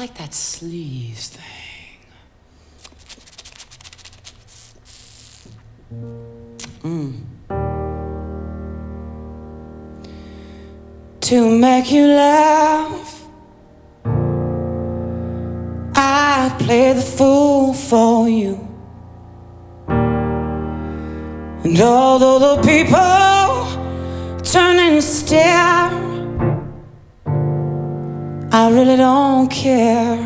like that sleeves thing. To make you laugh, I play the fool for you. And although the people turn and stare, I really don't care.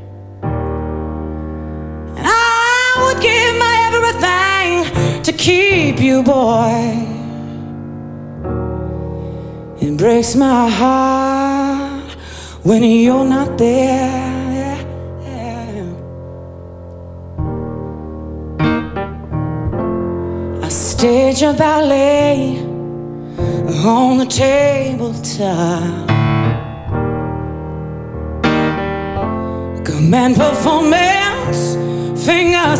And I would give my everything to keep you, boy. It breaks my heart when you're not there. I stage a ballet on the tabletop. Command performance, finger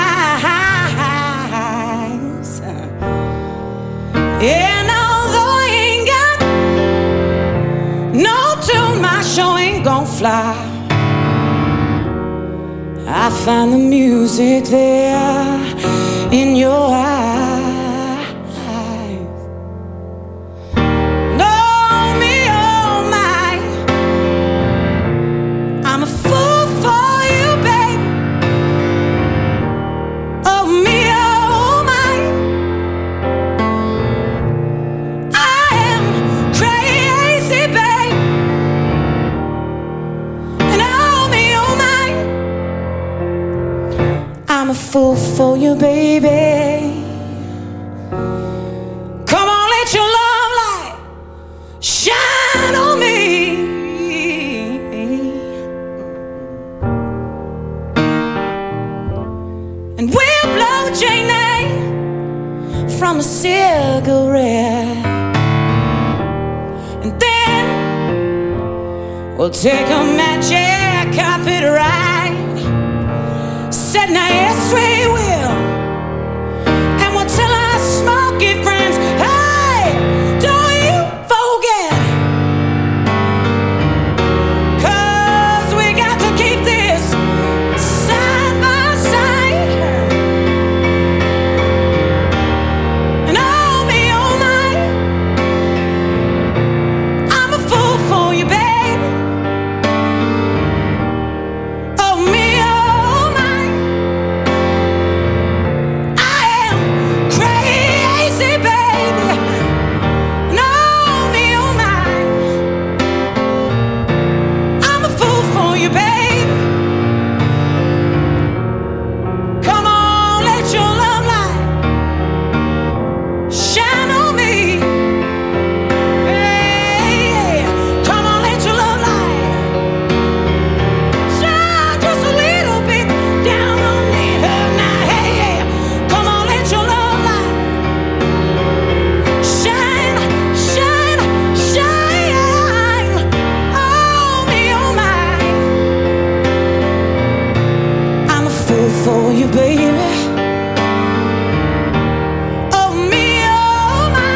size. And although I ain't got no tune, my show ain't gon' fly. I find the music there in your eyes. Know me, oh my, I'm a fool for you, babe. Oh me, oh my, I am crazy, babe. And oh me, oh my, I'm a fool for you, baby. Come on, let your love light shine on me. And we'll blow Jane from a cigarette. And then we'll take a magic carpet ride. Said now yes we will. And we'll tell our smoky friends, hey, don't you forget. 'Cause we got to keep this side by side. And oh me, oh my, I'm a fool for you, babe. Oh me, oh my, I am crazy, baby. And oh me, oh my, I'm a fool for you, babe. Come on, let your love light shine on me. Hey, come on, let your love light shine just a little bit down on me. Now, hey, come on, let your love light shine, shine, shine. Oh me, oh my, I'm a fool for you, baby. Oh me, oh my,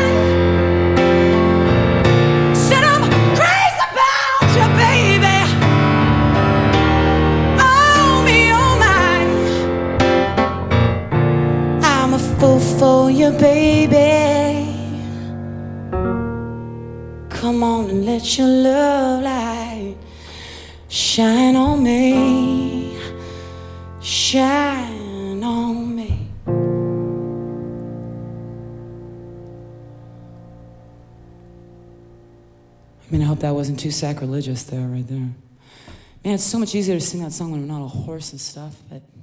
said I'm crazy about you, baby. Oh me, oh my, I'm a fool for you, baby. Come on and let your love light shine on me, shine on me. I mean, I hope that wasn't too sacrilegious there, right there. Man, it's so much easier to sing that song when I'm not a horse and stuff, but